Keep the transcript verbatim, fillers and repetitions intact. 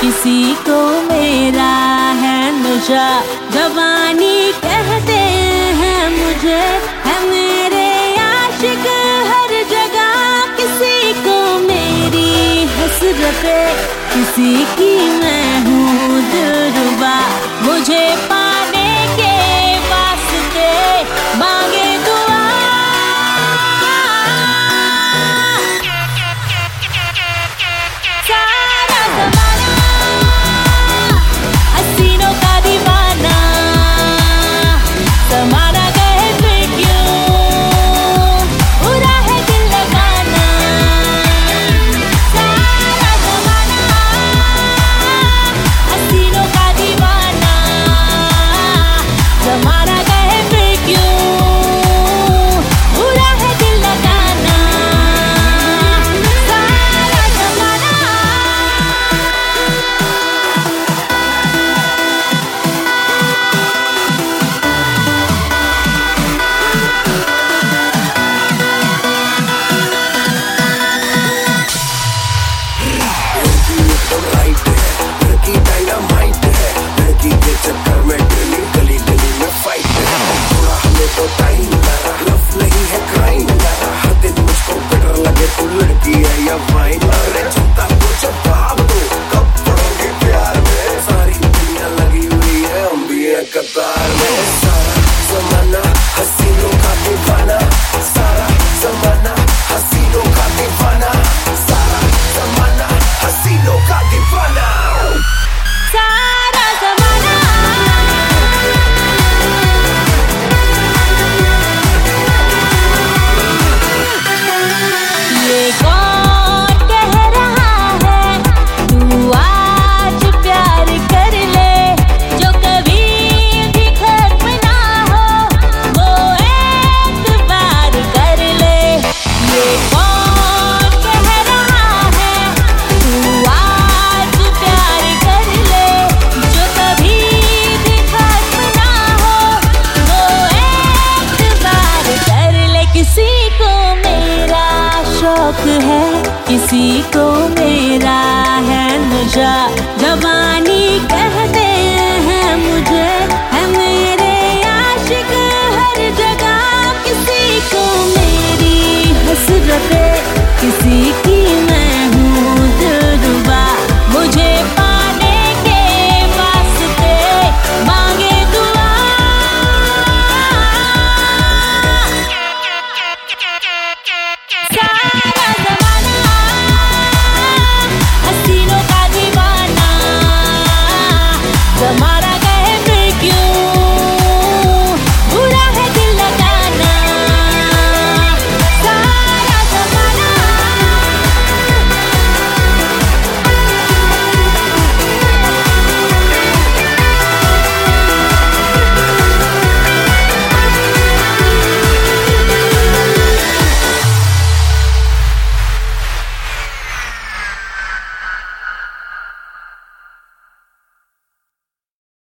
किसी को मेरा है नशा, जवानी कहते हैं मुझे, है मेरे आशिक हर जगह। किसी को मेरी हसरतें, किसी की मैं हूँ दिलरुबा, मुझे पाने के वास्ते मांगे दुआ। सारा ज़माना हसीनों का दीवाना, ज़माना कहे फिर क्यों बुरा है दिल लगाना। सारा ज़माना हसीनों का दीवाना, ज़माना कहे फिर क्यों बुरा है दिल लगाना। सारा ज़माना राइट है, लड़की डायनामाइट है, लड़की के चक्कर में डेली गली गली में फाइट है। थोड़ा हमें तो टाइम लगा, लव नहीं है क्राइम लगा, हर दिन मुझको बेटर लगे तू लड़की है या वाइन। अरे चिंता को जवाब दो, कब पड़ोगे प्यार में, सारी दुनिया लगी हुई है, हम भी हैं कतार में। सारा ज़माना हसीनों का दीवाना, सारा ज़माना हसीनों का दीवाना, सारा ज़माना हसीनों का दीवाना। सारा ज़माना ये कौन कह रहा है तू आज प्यार कर ले, जो कभी भी खत्म ना हो वो एतबार कर ले। ये कौन कह रहा है तू आज प्यार कर ले, जो कभी भी खत्म ना हो वो एतबार कर ले। किसी को मेरा शौक है, किसी को मेरा है नशा, जवानी कहते हैं मुझे, है मेरे आशिक हर जगह। किसी को मेरी हसरतें, किसी की मैं हूँ दिलरुबा, मुझे पाने के वास्ते मांगे दुआ। सारा